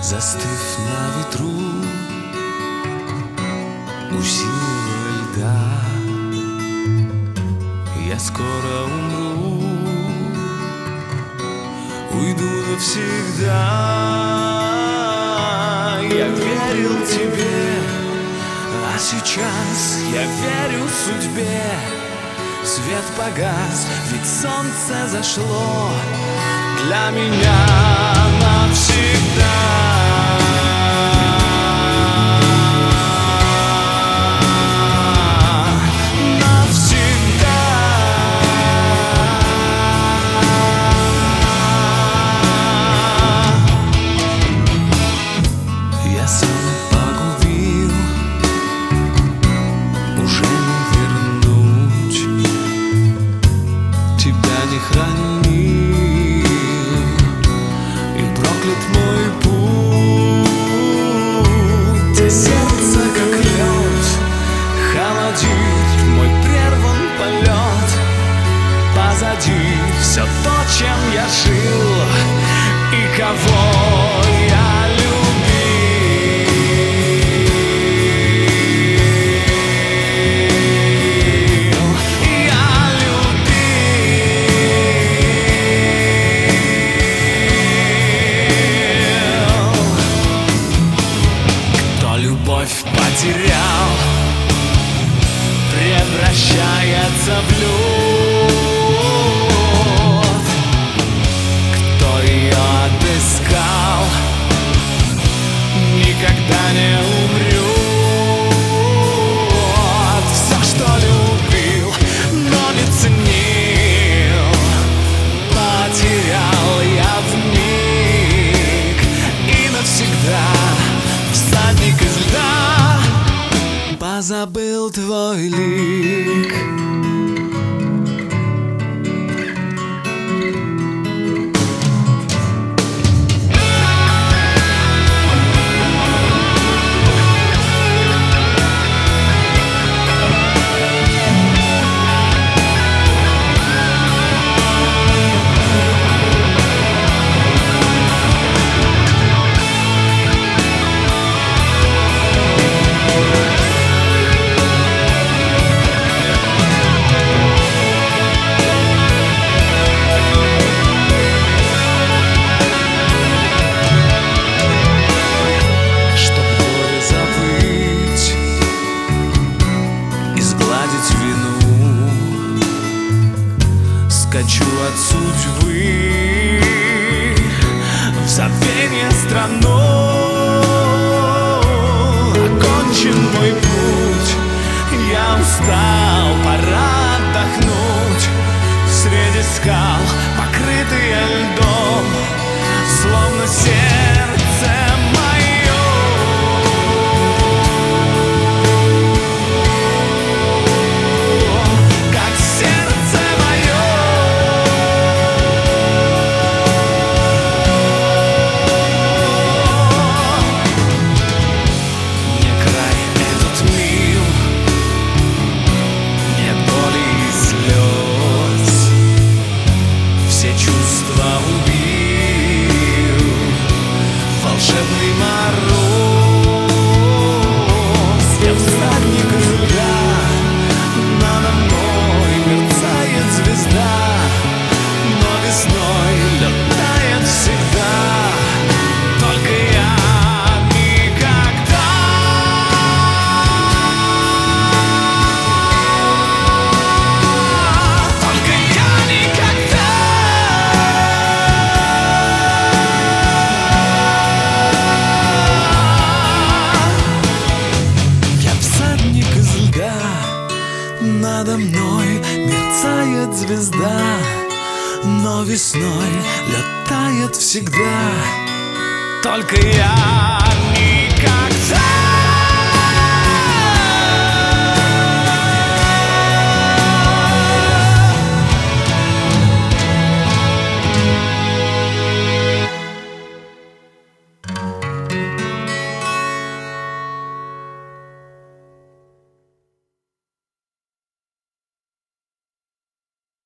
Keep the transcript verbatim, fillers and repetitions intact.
Застыв на ветру у синего льда, я скоро умру, уйду навсегда. Я верил тебе, а сейчас я верю судьбе. Свет погас, ведь солнце зашло для меня навсегда. Я сам погубил, уже не вернуть. Тебя не хранил, и проклят мой путь. И сердце, как лед, холодит мой прерван полет. Позади все то, чем я жил и кого я любовь потерял, превращается в лед. Кто ее отыскал, никогда не умрет. Все, что любил, но не ценил, потерял я вмиг и навсегда. Всадник из льда, позабыл твой лик. Скачу от судьбы в забвение страну. Окончен мой путь, я устал, пора отдохнуть. Среди скал, покрытые льдом, словно сердце мое. Волшебный мороз, я всадник из льда, надо мной мерцает звезда, но весной летает всегда, только я никогда. Только я никогда. Надо мной мерцает звезда, но весной летает всегда, только я никогда.